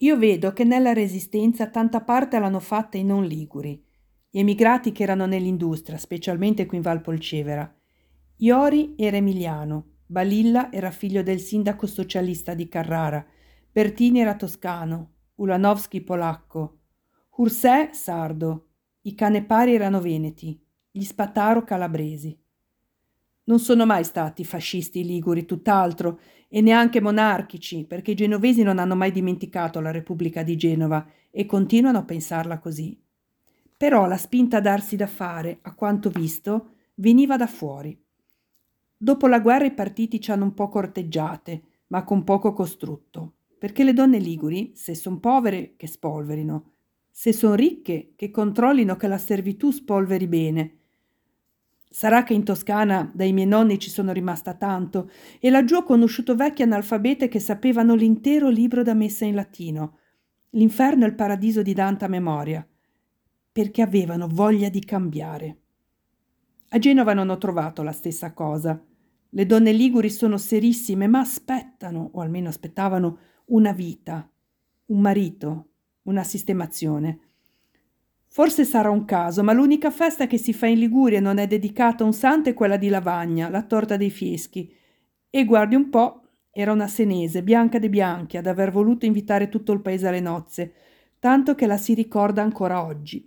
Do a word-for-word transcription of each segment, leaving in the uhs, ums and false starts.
Io vedo che nella Resistenza tanta parte l'hanno fatta i non liguri, gli emigrati che erano nell'industria, specialmente qui in Valpolcevera. Iori era emiliano, Balilla era figlio del sindaco socialista di Carrara, Bertini era toscano, Ulanovsky polacco, Ursè sardo, i Canepari erano veneti, gli Spataro calabresi. Non sono mai stati fascisti i liguri, tutt'altro, e neanche monarchici, perché i genovesi non hanno mai dimenticato la Repubblica di Genova e continuano a pensarla così. Però la spinta a darsi da fare, a quanto visto, veniva da fuori. Dopo la guerra i partiti ci hanno un po' corteggiate, ma con poco costrutto, perché le donne liguri, se son povere, che spolverino, se son ricche, che controllino che la servitù spolveri bene. Sarà che in Toscana dai miei nonni ci sono rimasta tanto e laggiù ho conosciuto vecchie analfabete che sapevano l'intero libro da messa in latino, l'inferno e il paradiso di Dante a memoria, perché avevano voglia di cambiare. A Genova non ho trovato la stessa cosa. Le donne liguri sono serissime, ma aspettano, o almeno aspettavano, una vita, un marito, una sistemazione. Forse sarà un caso, ma l'unica festa che si fa in Liguria non è dedicata a un santo è quella di Lavagna, la torta dei fieschi. E guardi un po', era una senese, Bianca de Bianchi, ad aver voluto invitare tutto il paese alle nozze, tanto che la si ricorda ancora oggi.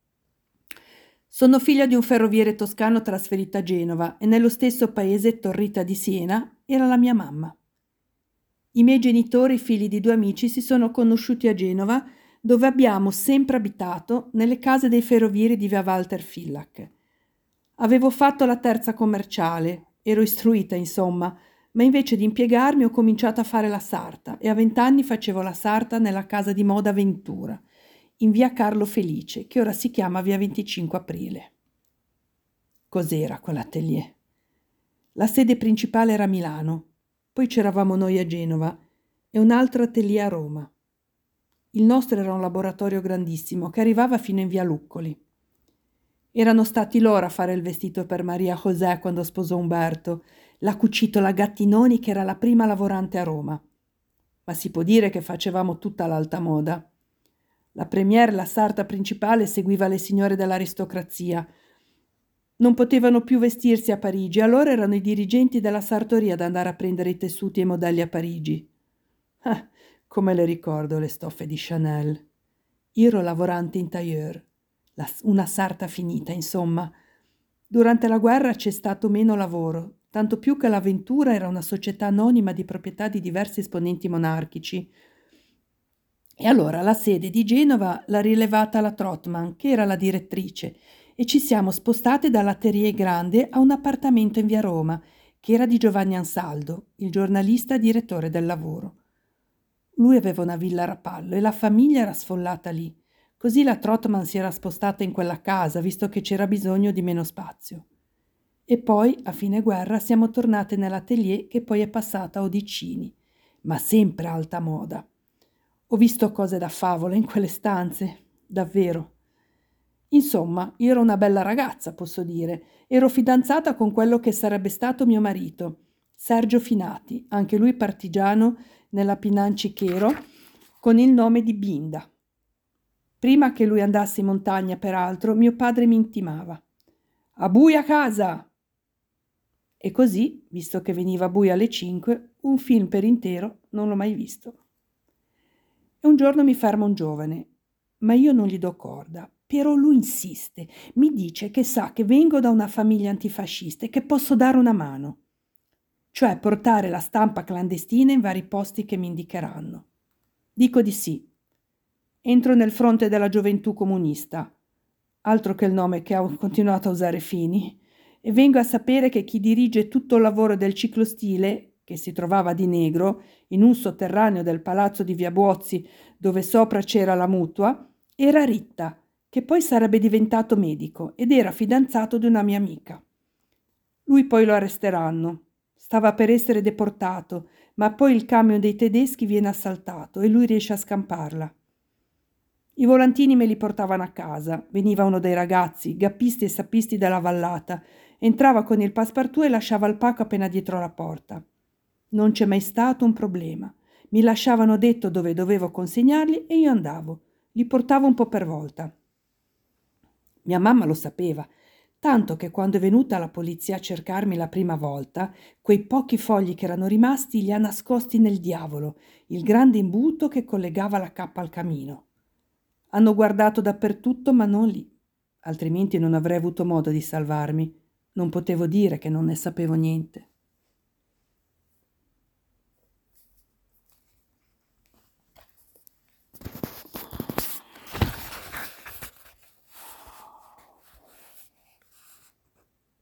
Sono figlia di un ferroviere toscano trasferito a Genova e nello stesso paese, Torrita di Siena, era la mia mamma. I miei genitori, figli di due amici, si sono conosciuti a Genova, dove abbiamo sempre abitato nelle case dei ferrovieri di via Walter Villach. Avevo fatto la terza commerciale, ero istruita insomma, ma invece di impiegarmi ho cominciato a fare la sarta e a vent'anni facevo la sarta nella casa di moda Ventura, in via Carlo Felice, che ora si chiama via venticinque aprile. Cos'era quell'atelier? La sede principale era a Milano, poi c'eravamo noi a Genova e un altro atelier a Roma. Il nostro era un laboratorio grandissimo che arrivava fino in via Luccoli. Erano stati loro a fare il vestito per Maria José quando sposò Umberto. L'ha cucito la Gattinoni, che era la prima lavorante a Roma. Ma si può dire che facevamo tutta l'alta moda. La première, la sarta principale, seguiva le signore dell'aristocrazia. Non potevano più vestirsi a Parigi, allora erano i dirigenti della sartoria ad andare a prendere i tessuti e i modelli a Parigi. Ah, come le ricordo le stoffe di Chanel. Io ero lavorante in tailleur, la, una sarta finita, insomma. Durante la guerra c'è stato meno lavoro, tanto più che la Ventura era una società anonima di proprietà di diversi esponenti monarchici. E allora la sede di Genova l'ha rilevata la Trotman, che era la direttrice, e ci siamo spostate dall'Atelier Grande a un appartamento in via Roma, che era di Giovanni Ansaldo, il giornalista direttore del lavoro. Lui aveva una villa a Rapallo e la famiglia era sfollata lì. Così la Trotman si era spostata in quella casa, visto che c'era bisogno di meno spazio. E poi, a fine guerra, siamo tornate nell'atelier che poi è passata a Odicini, ma sempre alta moda. Ho visto cose da favola in quelle stanze, davvero. Insomma, io ero una bella ragazza, posso dire. Ero fidanzata con quello che sarebbe stato mio marito, Sergio Finati, anche lui partigiano nella Pinanci Chero, con il nome di Binda. Prima che lui andasse in montagna, peraltro, mio padre mi intimava: «A buia casa!» E così, visto che veniva buia alle cinque, un film per intero non l'ho mai visto. E un giorno mi ferma un giovane, ma io non gli do corda. Però lui insiste, mi dice che sa che vengo da una famiglia antifascista e che posso dare una mano. Cioè portare la stampa clandestina in vari posti che mi indicheranno. Dico di sì. Entro nel fronte della gioventù comunista, altro che il nome che ho continuato a usare Fini, e vengo a sapere che chi dirige tutto il lavoro del ciclostile, che si trovava di negro, in un sotterraneo del palazzo di Via Buozzi, dove sopra c'era la mutua, era Ritta, che poi sarebbe diventato medico ed era fidanzato di una mia amica. Lui poi lo arresteranno. Stava per essere deportato, ma poi il camion dei tedeschi viene assaltato e lui riesce a scamparla. I volantini me li portavano a casa. Veniva uno dei ragazzi, gappisti e sappisti della vallata, entrava con il passepartout e lasciava il pacco appena dietro la porta. Non c'è mai stato un problema. Mi lasciavano detto dove dovevo consegnarli e io andavo. Li portavo un po' per volta. Mia mamma lo sapeva, tanto che quando è venuta la polizia a cercarmi la prima volta, quei pochi fogli che erano rimasti li ha nascosti nel diavolo, il grande imbuto che collegava la cappa al camino. Hanno guardato dappertutto, ma non lì, altrimenti non avrei avuto modo di salvarmi. Non potevo dire che non ne sapevo niente.